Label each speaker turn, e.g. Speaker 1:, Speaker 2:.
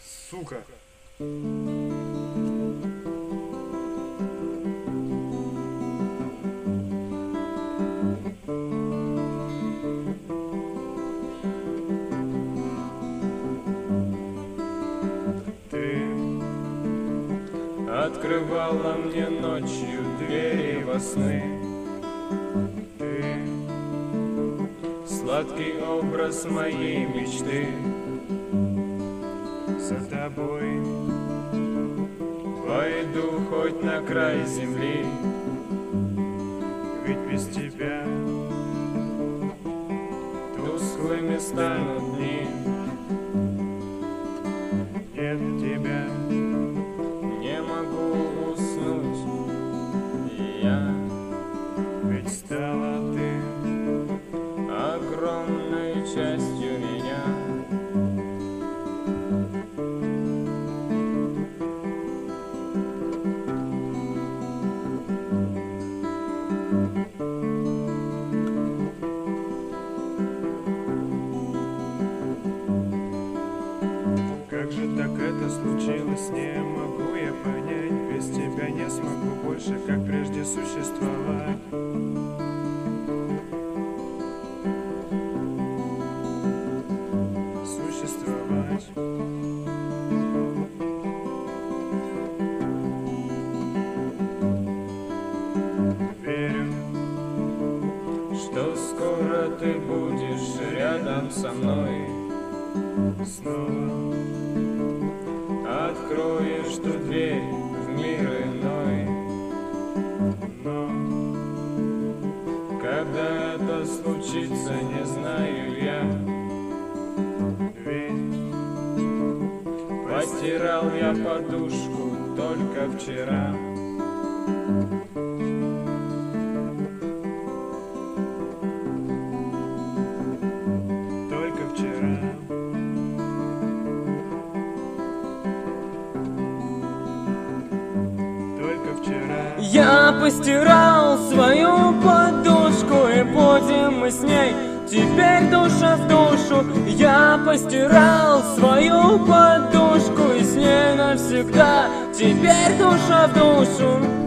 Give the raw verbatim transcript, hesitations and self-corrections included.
Speaker 1: Сука.
Speaker 2: Ты открывала мне ночью двери во сны. Ты сладкий образ моей мечты. За тобой пойду хоть на край земли, ведь без тебя тусклыми станут дни. Нет тебя, не могу уснуть я, ведь стала ты огромной частью меня. Как же так это случилось, не могу я понять. Без тебя не смогу больше, как прежде, существовать. Существовать. Верю, что скоро ты будешь рядом со мной. Снова откроешь ту дверь в мир иной. Но когда это случится, не знаю я, ведь постирал я подушку только вчера. Только вчера.
Speaker 3: Я постирал свою подушку, и будем мы с ней теперь душа в душу. Я постирал свою подушку, и с ней навсегда теперь душа в душу.